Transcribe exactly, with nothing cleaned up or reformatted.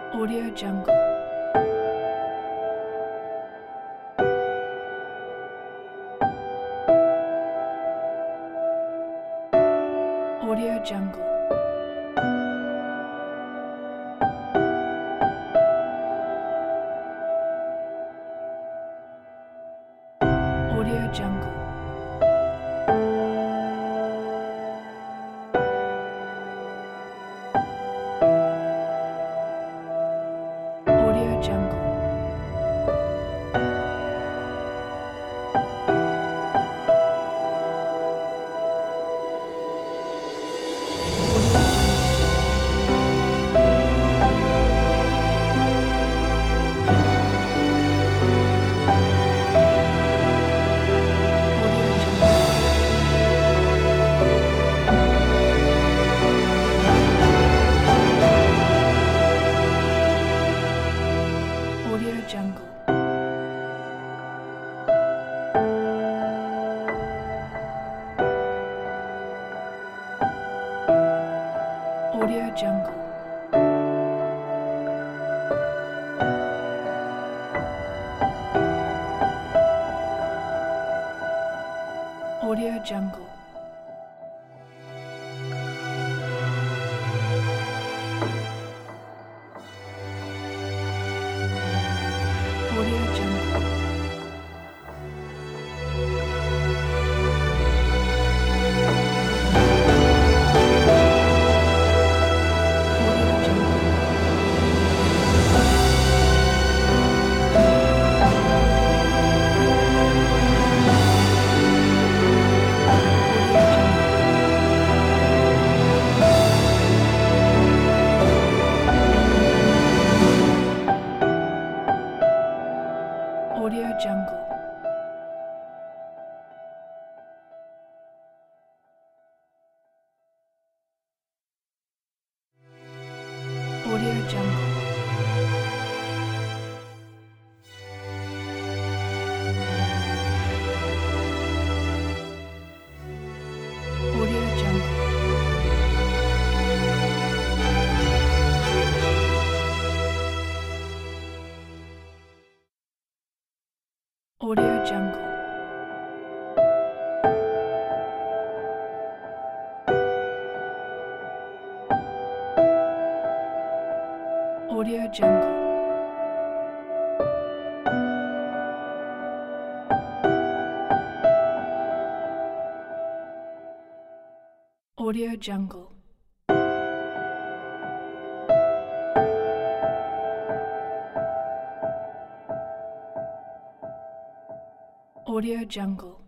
Audio Jungle. Audio Jungle. Audio Jungle. Audio Jungle. Audio Jungle. Audio Jungle. Audio Jungle. Audio Jungle. Audio Jungle. Audio Jungle. Audio Jungle. Audio Jungle. Audio Jungle. Audio Jungle. Audio Jungle. Audio Jungle.